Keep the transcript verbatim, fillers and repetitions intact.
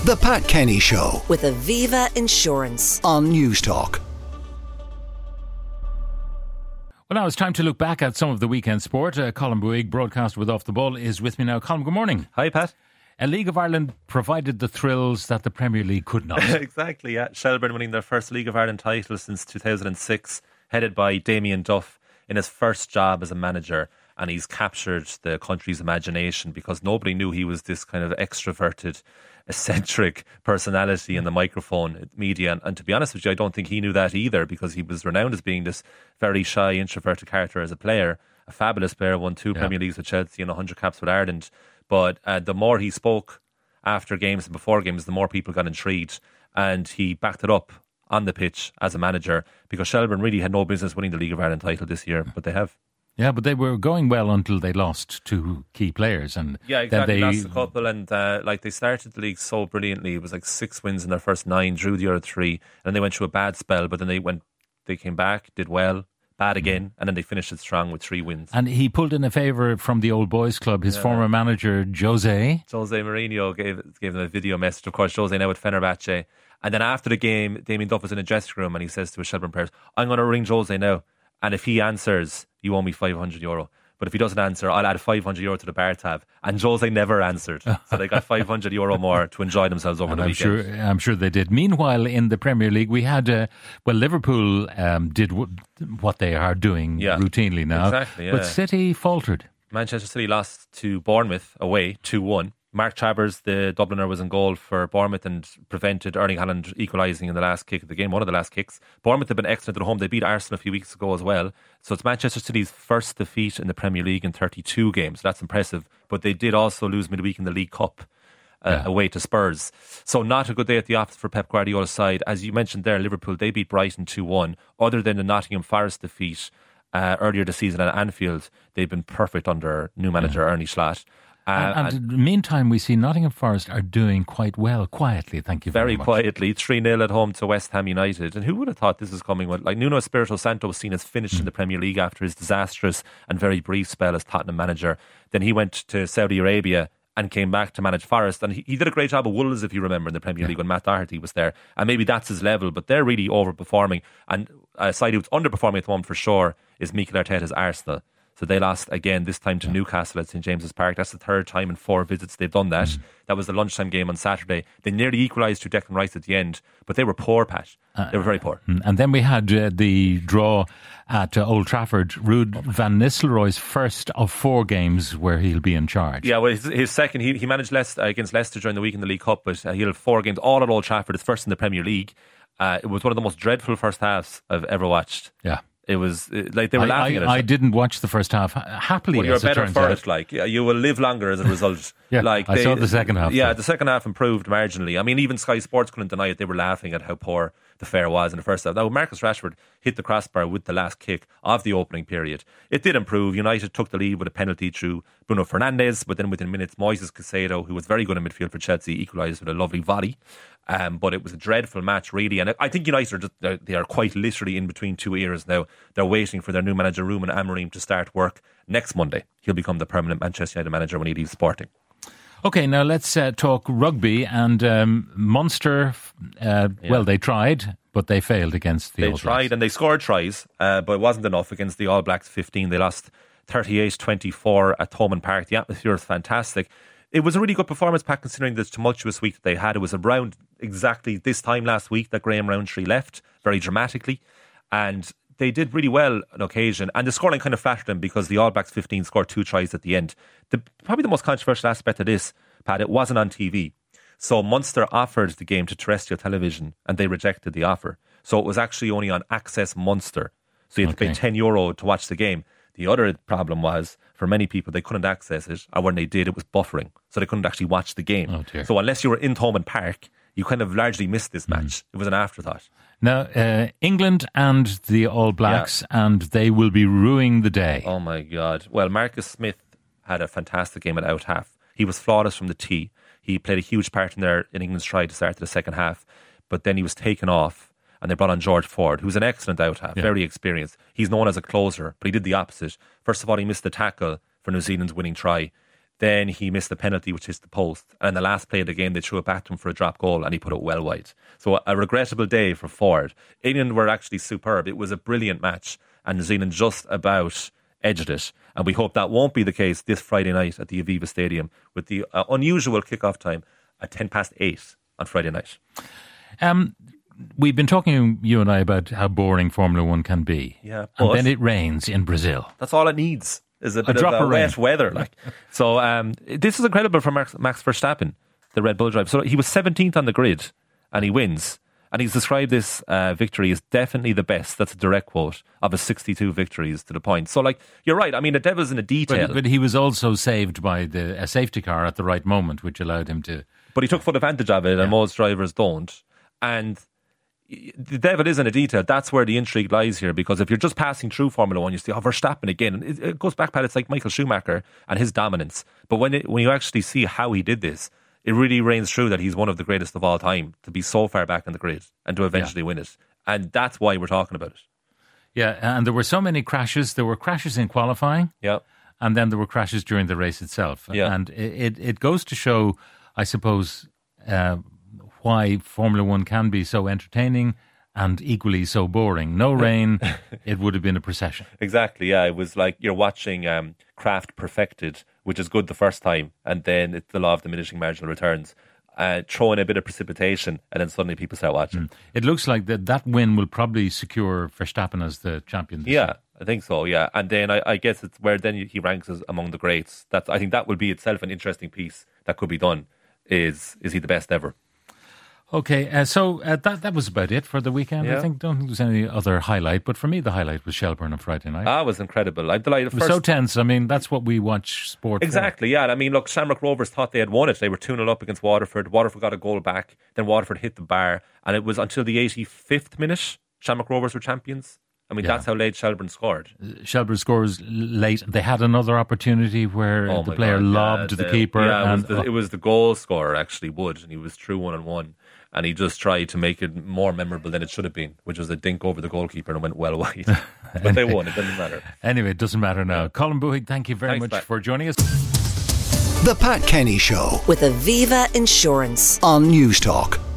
The Pat Kenny Show with Aviva Insurance on Newstalk. Well, now it's time to look back at some of the weekend sport. Uh, Colin Bouygues, broadcaster with Off the Ball, is with me now. Colin, good morning. Hi, Pat. A League of Ireland provided the thrills that the Premier League could not. Exactly, yeah. Shelbourne winning their first League of Ireland title since two thousand six, headed by Damien Duff in his first job as a manager. And he's captured the country's imagination because nobody knew he was this kind of extroverted, eccentric personality in the microphone media. And, and to be honest with you, I don't think he knew that either, because he was renowned as being this very shy, introverted character as a player. A fabulous player, won two yeah. Premier Leagues with Chelsea and one hundred caps with Ireland. But uh, the more he spoke after games and before games, the more people got intrigued. And he backed it up on the pitch as a manager, because Shelbourne really had no business winning the League of Ireland title this year, but they have. Yeah, but they were going well until they lost two key players. And yeah, exactly. Then they lost a couple, and uh, like they started the league so brilliantly. It was like six wins in their first nine, drew the other three, and they went through a bad spell. But then they went, they came back, did well, bad again, mm. and then they finished it strong with three wins. And he pulled in a favour from the old boys club. His yeah. former manager, Jose. Jose Mourinho gave gave them a video message. Of course, Jose now with Fenerbahce. And then after the game, Damien Duff was in a dressing room, and he says to his Shelbourne players, "I'm going to ring Jose now, and if he answers, you owe me five hundred euro. But if he doesn't answer, I'll add five hundred euro to the bar tab." And Jose never answered. So they got five hundred euro more to enjoy themselves over and the I'm weekend. Sure, I'm sure they did. Meanwhile, in the Premier League, we had, uh, well, Liverpool um, did w- what they are doing yeah, routinely now. Exactly, yeah. But City faltered. Manchester City lost to Bournemouth away, two one. Mark Travers, the Dubliner, was in goal for Bournemouth and prevented Erling Haaland equalising in the last kick of the game, one of the last kicks. Bournemouth have been excellent at home. They beat Arsenal a few weeks ago as well. So it's Manchester City's first defeat in the Premier League in thirty-two games. That's impressive. But they did also lose midweek in the League Cup uh, yeah. away to Spurs. So not a good day at the office for Pep Guardiola's side. As you mentioned there, Liverpool, they beat Brighton two one. Other than the Nottingham Forest defeat uh, earlier this season at Anfield, they've been perfect under new manager yeah. Ernie Schlatt. Uh, and, and in the meantime, we see Nottingham Forest are doing quite well, quietly, thank you very, very much. Very quietly, three nil at home to West Ham United. And who would have thought this is coming? Like Nuno Espirito Santo was seen as finished mm. in the Premier League after his disastrous and very brief spell as Tottenham manager. Then he went to Saudi Arabia and came back to manage Forest. And he, he did a great job at Wolves, if you remember, in the Premier yeah. League when Matt Doherty was there. And maybe that's his level, but they're really overperforming. And a side who's underperforming at the moment for sure is Mikel Arteta's Arsenal. So they lost again, this time to yeah. Newcastle at St James's Park. That's the third time in four visits they've done that. Mm. That was the lunchtime game on Saturday. They nearly equalised to Declan Rice at the end, but they were poor, Pat. Uh, they were very poor. And then we had uh, the draw at uh, Old Trafford. Ruud van Nistelrooy's first of four games where he'll be in charge. Yeah, well, his, his second, he, he managed Leicester, uh, against Leicester during the week in the League Cup, but uh, he'll have four games all at Old Trafford. His first in the Premier League. Uh, it was one of the most dreadful first halves I've ever watched. Yeah. It was like they were I, laughing I, at it. I didn't watch the first half happily. Well, you're as better it turns for out. it. Like yeah, you will live longer as a result. yeah, like I they, saw the second half. Yeah, though. the second half improved marginally. I mean, even Sky Sports couldn't deny it. They were laughing at how poor the fare was in the first half. Now, Marcus Rashford hit the crossbar with the last kick of the opening period. It did improve. United took the lead with a penalty through Bruno Fernandes, but then within minutes, Moises Caicedo, who was very good in midfield for Chelsea, equalised with a lovely volley. Um, but it was a dreadful match, really. And I think United are just, they are quite literally in between two eras now. They're waiting for their new manager, Ruben Amorim, to start work next Monday. He'll become the permanent Manchester United manager when he leaves Sporting. Okay, now let's uh, talk rugby. And um, Munster, uh, yeah. well, they tried, but they failed against the they All Blacks. They tried and they scored tries, uh, but it wasn't enough against the All Blacks fifteen. They lost thirty-eight twenty-four at Thomond Park. The atmosphere was fantastic. It was a really good performance, Pat, considering the tumultuous week that they had. It was around exactly this time last week that Graham Rowntree left, very dramatically. And they did really well on occasion. And the scoreline kind of flattered them because the All Blacks fifteen scored two tries at the end. The, probably the most controversial aspect of this, Pat, it wasn't on T V. So Munster offered the game to terrestrial television and they rejected the offer. So it was actually only on Access Munster. So you had okay. to pay ten euro to watch the game. The other problem was, for many people, they couldn't access it, or when they did, it was buffering, so they couldn't actually watch the game. Oh dear. So unless you were in Thomond Park, you kind of largely missed this match. Mm. It was an afterthought. Now, uh, England and the All Blacks, yeah. and they will be ruining the day. Oh my God. Well, Marcus Smith had a fantastic game at out half. He was flawless from the tee. He played a huge part in their in England's try to start the second half, but then he was taken off. And they brought on George Ford, who's an excellent out half, yeah. very experienced. He's known as a closer, but he did the opposite. First of all, he missed the tackle for New Zealand's winning try. Then he missed the penalty, which hits the post. And in the last play of the game, they threw it back to him for a drop goal, and he put it well wide. So a regrettable day for Ford. England were actually superb. It was a brilliant match, and New Zealand just about edged it. And we hope that won't be the case this Friday night at the Aviva Stadium with the uh, unusual kick-off time at ten past eight on Friday night. Um, we've been talking, you and I, about how boring Formula One can be. Yeah, and then it rains in Brazil. That's all it needs, is a bit a drop of, uh, of rain. wet weather. Like. So um, this is incredible for Max, Max Verstappen, the Red Bull driver. So he was seventeenth on the grid, and he wins. And he's described this uh, victory as definitely the best, that's a direct quote, of his sixty-two victories to the point. So, like, you're right. I mean, the devil's in the detail. But, but he was also saved by the a safety car at the right moment, which allowed him to... But he took full advantage of it, yeah. and most drivers don't. And the devil is in the detail. That's where the intrigue lies here, because if you're just passing through Formula One, you see, oh, Verstappen again. And it, it goes back, Pat, it's like Michael Schumacher and his dominance. But when it, when you actually see how he did this, it really reigns true that he's one of the greatest of all time, to be so far back in the grid and to eventually yeah. win it. And that's why we're talking about it. Yeah, and there were so many crashes. There were crashes in qualifying. Yeah. And then there were crashes during the race itself. Yeah. And it, it goes to show, I suppose, uh, why Formula One can be so entertaining and equally so boring. No rain, it would have been a procession. Exactly, yeah. It was like you're watching um, craft perfected, which is good the first time, and then it's the law of diminishing marginal returns. Uh, throw in a bit of precipitation, and then suddenly people start watching. Mm. It looks like that that win will probably secure Verstappen as the champion. Yeah, year. I think so, yeah. And then I, I guess it's where then he ranks as among the greats. That's, I think that will be itself an interesting piece that could be done. Is is he the best ever? Okay, uh, so uh, that that was about it for the weekend. Yeah. I think don't think there's any other highlight, but for me the highlight was Shelbourne on Friday night. Ah, it was incredible. I'm delighted. It was First, so tense. I mean, that's what we watch sport exactly, for. yeah. And I mean, look, Shamrock Rovers thought they had won it. They were two nil up against Waterford. Waterford got a goal back. Then Waterford hit the bar, and it was until the eighty-fifth minute Shamrock Rovers were champions. I mean, yeah. that's how late Shelbourne scored. Shelbourne scores late. They had another opportunity where oh the player God, lobbed yeah, the, the keeper. Yeah, it, and, was the, it was the goal scorer, actually, Wood, and he was through one on one. And he just tried to make it more memorable than it should have been, which was a dink over the goalkeeper and went well wide. But they won, it doesn't matter. Anyway, it doesn't matter now. Yeah. Colin Buig, thank you very Thanks, much Pat. for joining us. The Pat Kenny Show With Aviva Insurance. on News Talk.